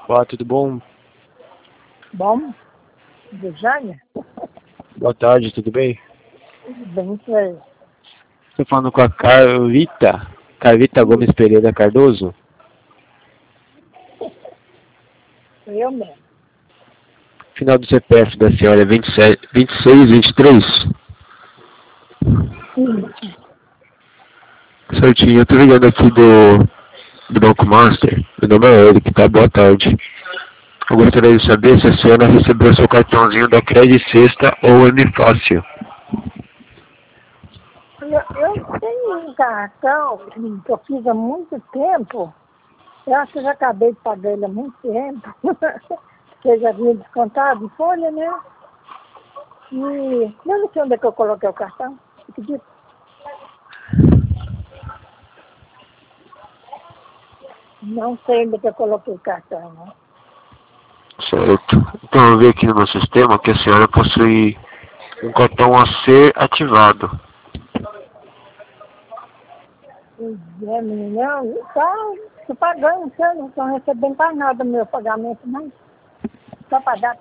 Olá, tudo bom? Bom, Virgínia? Boa tarde, tudo bem? Tudo bem, sei. Estou falando com a Carlita Gomes Pereira Cardoso. Eu mesmo. Final do CPF da senhora é 2623. Isso. Certinho, eu tô ligando aqui do Banco Master. Meu nome é Eric, tá? Boa tarde. Eu gostaria de saber se a senhora recebeu seu cartãozinho da Credit Sexta ou Fácil. Eu tenho um cartão que eu fiz há muito tempo. Eu acho que eu já acabei de pagar ele há muito tempo. Porque já vinha descontado em folha, né? E eu não sei onde é que eu coloquei o cartão. Acredito. Não sei onde é que eu coloquei o cartão, né? Certo. Então eu vi aqui no meu sistema que a senhora possui um cartão a ser ativado. Pois é, menina, tô pagando, eu não estou recebendo mais nada do meu pagamento, não. Só pagar.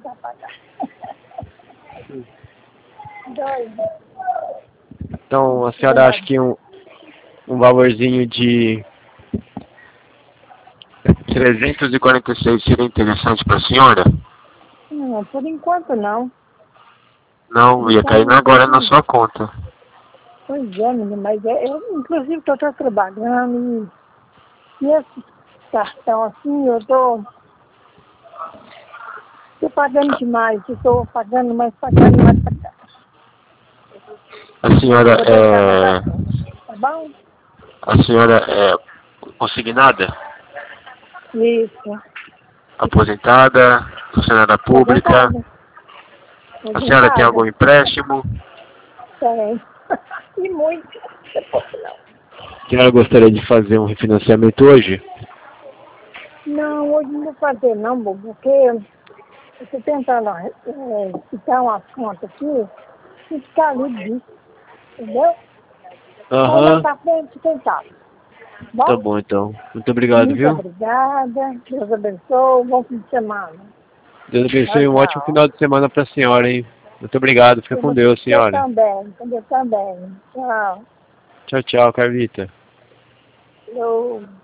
Doido. Então a senhora acha que um valorzinho de 346 seria interessante para a senhora? Não, por enquanto não. Não, ia cair agora na sua conta. Pois é, menina, mas eu inclusive estou trabalhando e esse cartão assim, eu tô pagando demais, eu tô pagando mais. A senhora Vou deixar mais à frente, tá bom? a senhora é consignada, Isso. aposentada, funcionária pública. Aposentada. A senhora tem algum Aposentada. empréstimo? Tem. E muito. A senhora gostaria de fazer um refinanciamento hoje? Não, hoje não vou fazer não, bobo, porque eu estou tentando quitar umas contas aqui e ficar livre disso, entendeu? Aí mais Aham. pra frente, quem sabe? Tá Bom, bom então. Muito obrigado, muito viu? obrigada. Deus abençoe. Bom fim de semana. Deus abençoe Tchau, e um ótimo tchau. final de semana para a senhora, hein? Muito obrigado. Fica com Deus, Eu senhora. também. Eu também. Tchau. Tchau, tchau, Carlita. Eu